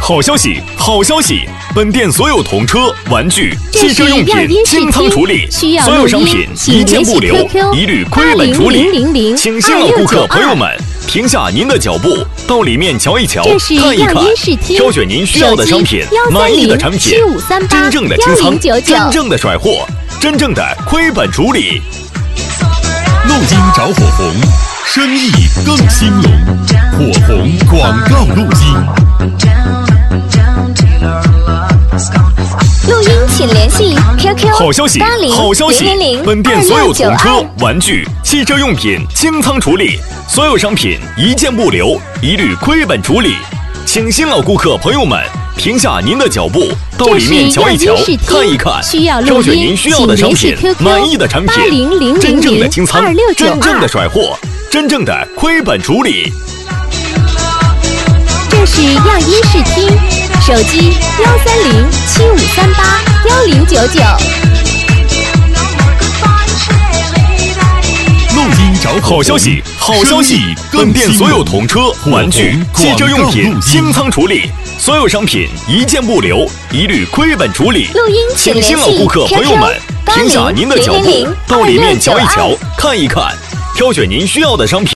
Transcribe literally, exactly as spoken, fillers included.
好消息，好消息！本店所有童车、玩具、汽车用品清仓处理，所有商品一件不留，一律亏本处理。请新老顾客朋友们停下您的脚步，到里面瞧一瞧，看一看，挑选您需要的商品，满意的产品，真正的清仓，真正的甩货，真正的亏本处理。 录音找火红，生意更兴隆。火红广告录音。 录音请联系 Q Q 好消息，好消息！本店所有童车、玩具、汽车用品清仓处理，所有商品一件不留，一律亏本处理。请新老顾客朋友们停下您的脚步，到里面瞧一瞧，看一看，挑选您需要的商品，满意的产品，真正的清仓，真正的甩货，真正的亏本处理。 这是样音视听，手机幺三零七五三八幺零九九。 录音找好消息，好消息！本店所有童车、玩具、汽车用品清仓处理，所有商品一件不留，一律亏本处理。 录音请新老顾客朋友们停下您的脚步，到里面瞧一瞧，看一看，挑选您需要的商品。